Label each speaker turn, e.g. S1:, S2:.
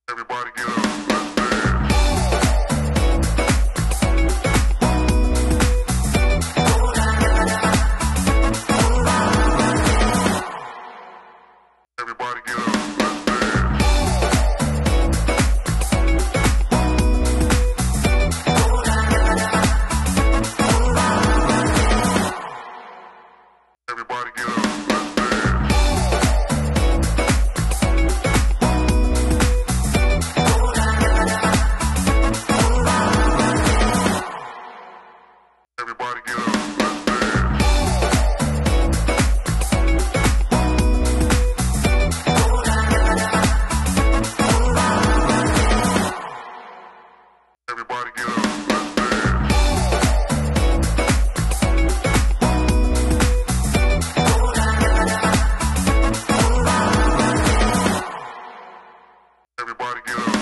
S1: Everybody get up, let's dance. Everybody get up, let's dance. Everybody get up, let's dance. Everybody get up, let's dance. Everybody get up, let's dance. Everybody get up.